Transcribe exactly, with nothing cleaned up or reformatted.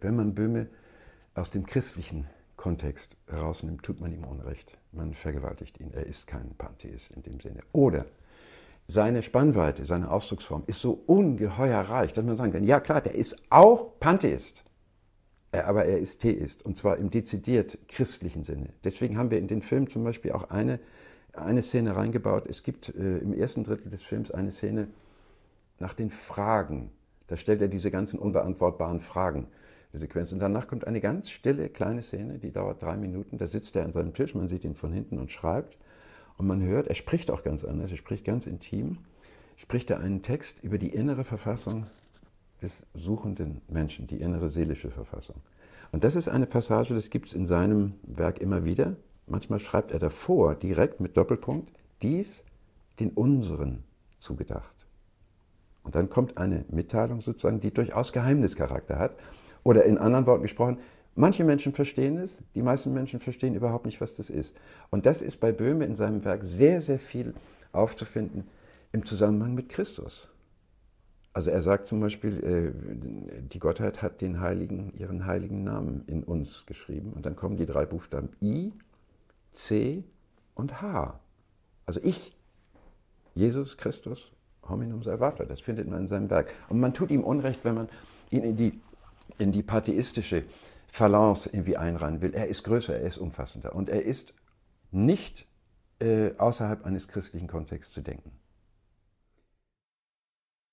Wenn man Böhme aus dem christlichen Kontext herausnimmt, tut man ihm Unrecht. Man vergewaltigt ihn. Er ist kein Pantheist in dem Sinne. Oder seine Spannweite, seine Ausdrucksform ist so ungeheuer reich, dass man sagen kann, ja klar, der ist auch Pantheist, aber er ist Theist, und zwar im dezidiert christlichen Sinne. Deswegen haben wir in den Film zum Beispiel auch eine, eine Szene reingebaut. Es gibt äh, im ersten Drittel des Films eine Szene nach den Fragen. Da stellt er diese ganzen unbeantwortbaren Fragen, die Sequenz. Und danach kommt eine ganz stille, kleine Szene, die dauert drei Minuten. Da sitzt er an seinem Tisch, man sieht ihn von hinten und schreibt. Und man hört, er spricht auch ganz anders, er spricht ganz intim, spricht er einen Text über die innere Verfassung des suchenden Menschen, die innere seelische Verfassung. Und das ist eine Passage, das gibt es in seinem Werk immer wieder. Manchmal schreibt er davor, direkt mit Doppelpunkt, dies den unseren zugedacht. Und dann kommt eine Mitteilung sozusagen, die durchaus Geheimnischarakter hat. Oder in anderen Worten gesprochen, manche Menschen verstehen es, die meisten Menschen verstehen überhaupt nicht, was das ist. Und das ist bei Böhme in seinem Werk sehr, sehr viel aufzufinden im Zusammenhang mit Christus. Also er sagt zum Beispiel, die Gottheit hat den Heiligen, ihren heiligen Namen in uns geschrieben. Und dann kommen die drei Buchstaben I, C und H. Also ich, Jesus Christus, hominum salvator, das findet man in seinem Werk. Und man tut ihm Unrecht, wenn man ihn in die, in die pantheistische Phalanx irgendwie einreihen will. Er ist größer, er ist umfassender und er ist nicht äh, außerhalb eines christlichen Kontexts zu denken.